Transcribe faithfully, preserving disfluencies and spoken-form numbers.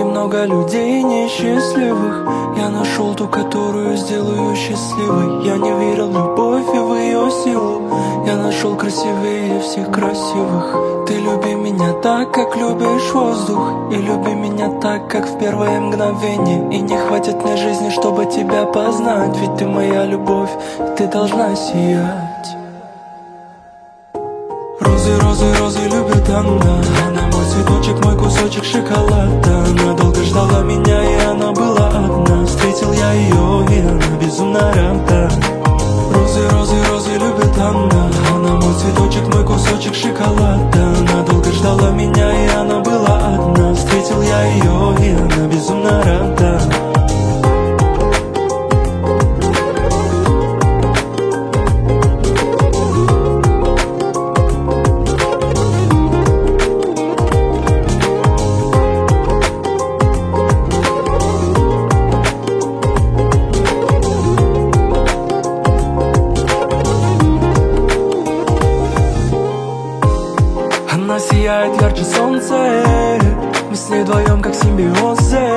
много людей несчастливых. Я нашел ту, которую сделаю счастливой. Я не верил в любовь и в ее силу. Я нашел красивее всех красивых. Ты люби меня так, как любишь воздух. И люби меня так, как в первое мгновение. И не хватит мне жизни, чтобы тебя познать. Ведь ты моя любовь, и ты должна сиять. Розы, розы, розы любит она. Она мой цветочек, мой кусочек шоколада. Она долго ждала меня, и она была одна. Встретил я ее, и она безумно рада. Розы, розы, розы любит она. Она мой цветочек, мой кусочек шоколада. Она долго ждала меня, и она была одна. Встретил я ее, и она безумно рада. Она сияет ярче солнца, мы с ней вдвоем как симбиозы.